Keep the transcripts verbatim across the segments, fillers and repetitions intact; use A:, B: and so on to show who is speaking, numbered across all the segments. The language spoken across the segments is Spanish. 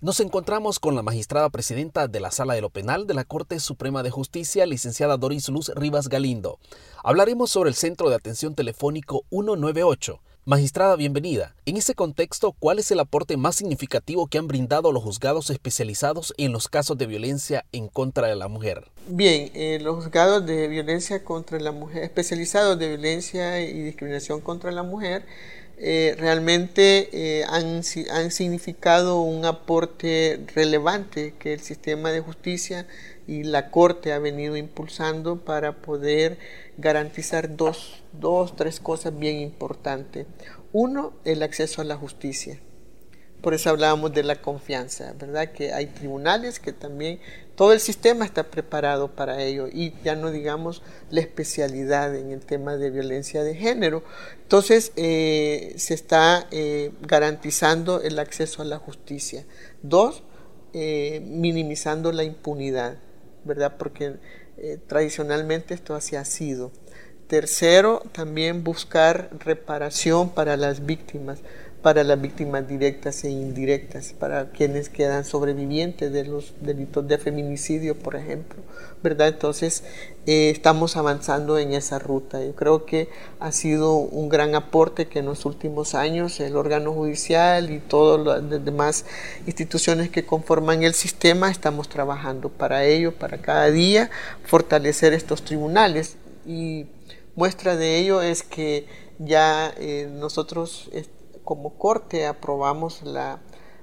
A: Nos encontramos con la magistrada presidenta de la Sala de lo Penal de la Corte Suprema de Justicia, licenciada Doris Luz Rivas Galindo. Hablaremos sobre el Centro de Atención Telefónico ciento noventa y ocho. Magistrada, bienvenida. En ese contexto, ¿cuál es el aporte más significativo que han brindado los juzgados especializados en los casos de violencia en contra de la mujer?
B: Bien, eh, los juzgados de violencia contra la mujer, especializados de violencia y discriminación contra la mujer, Eh, realmente eh, han, han significado un aporte relevante que el sistema de justicia y la Corte ha venido impulsando para poder garantizar dos, dos, tres cosas bien importantes. Uno, el acceso a la justicia. Por eso hablábamos de la confianza, ¿verdad? Que hay tribunales que también, todo el sistema está preparado para ello y ya no digamos la especialidad en el tema de violencia de género. Entonces eh, se está eh, garantizando el acceso a la justicia. Dos, eh, minimizando la impunidad, ¿verdad? Porque eh, tradicionalmente esto así ha sido. Tercero, también buscar reparación para las víctimas, para las víctimas directas e indirectas, para quienes quedan sobrevivientes de los delitos de feminicidio, por ejemplo, ¿verdad? Entonces, eh, estamos avanzando en esa ruta. Yo creo que ha sido un gran aporte que en los últimos años el órgano judicial y todas las demás instituciones que conforman el sistema estamos trabajando para ello, para cada día fortalecer estos tribunales. Y muestra de ello es que ya eh, nosotros como Corte aprobamos la,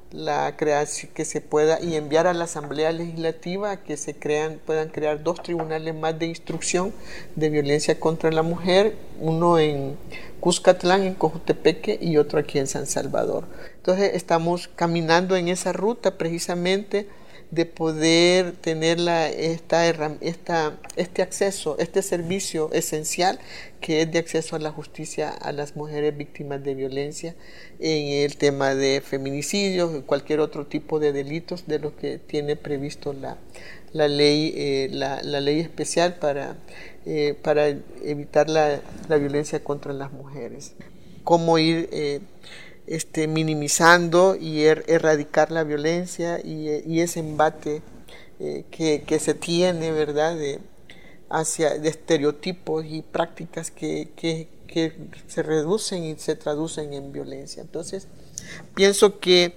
B: la creación que se pueda y enviar a la Asamblea Legislativa que se crean, puedan crear dos tribunales más de instrucción de violencia contra la mujer, uno en Cuscatlán, en Cojutepeque, y otro aquí en San Salvador. Entonces estamos caminando en esa ruta precisamente de poder tener la, esta, esta, este acceso, este servicio esencial que es de acceso a la justicia a las mujeres víctimas de violencia en el tema de feminicidios y cualquier otro tipo de delitos de lo que tiene previsto la, la, ley, eh, la, la ley especial para, eh, para evitar la, la violencia contra las mujeres. Cómo ir eh, Este, minimizando y er, erradicar la violencia y, y ese embate eh, que, que se tiene, ¿verdad?, de, hacia, de estereotipos y prácticas que, que, que se reducen y se traducen en violencia. Entonces, pienso que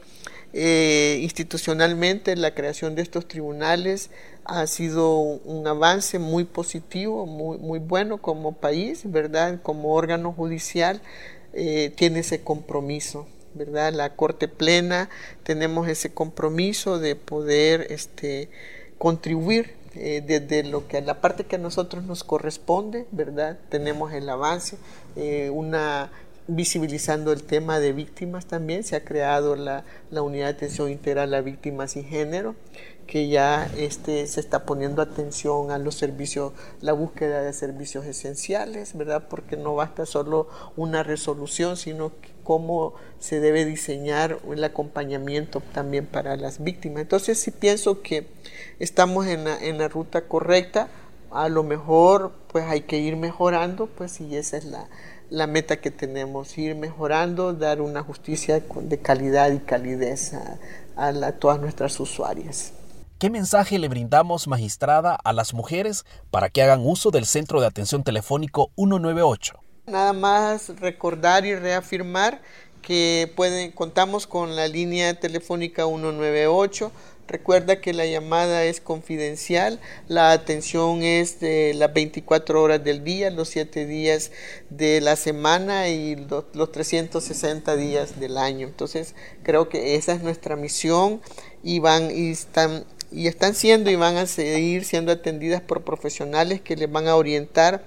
B: eh, institucionalmente la creación de estos tribunales ha sido un avance muy positivo, muy, muy bueno como país, ¿verdad?, como órgano judicial. Eh, tiene ese compromiso, ¿verdad? La Corte Plena tenemos ese compromiso de poder este, contribuir eh, desde lo que a la parte que a nosotros nos corresponde, ¿verdad? Tenemos el avance, eh, una visibilizando el tema de víctimas también, se ha creado la, la Unidad de Atención Integral a Víctimas y Género, que ya este, se está poniendo atención a los servicios, la búsqueda de servicios esenciales, ¿verdad? Porque no basta solo una resolución, sino que cómo se debe diseñar el acompañamiento también para las víctimas. Entonces sí pienso que estamos en la, en la ruta correcta, a lo mejor pues hay que ir mejorando, pues y esa es la, la meta que tenemos, ir mejorando, dar una justicia de calidad y calidez a, a, la, a todas nuestras usuarias.
A: ¿Qué mensaje le brindamos, magistrada, a las mujeres para que hagan uso del Centro de Atención Telefónico ciento noventa y ocho?
B: Nada más recordar y reafirmar que pueden, contamos con la línea telefónica ciento noventa y ocho. Recuerda que la llamada es confidencial, la atención es de las veinticuatro horas del día, los siete días de la semana y los, los trescientos sesenta días del año. Entonces creo que esa es nuestra misión y van y están y están siendo y van a seguir siendo atendidas por profesionales que les van a orientar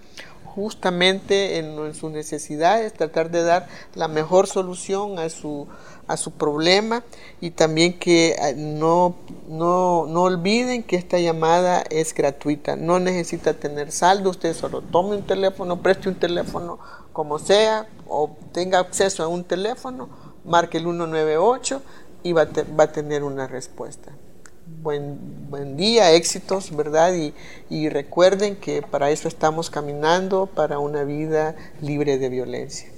B: justamente en, en sus necesidades, tratar de dar la mejor solución a su, a su problema y también que no, no, no olviden que esta llamada es gratuita, no necesita tener saldo, usted solo tome un teléfono, preste un teléfono como sea o tenga acceso a un teléfono, marque el ciento noventa y ocho y va a, te, va a tener una respuesta. Buen, buen día, éxitos, ¿verdad? Y, y recuerden que para eso estamos caminando, para una vida libre de violencia.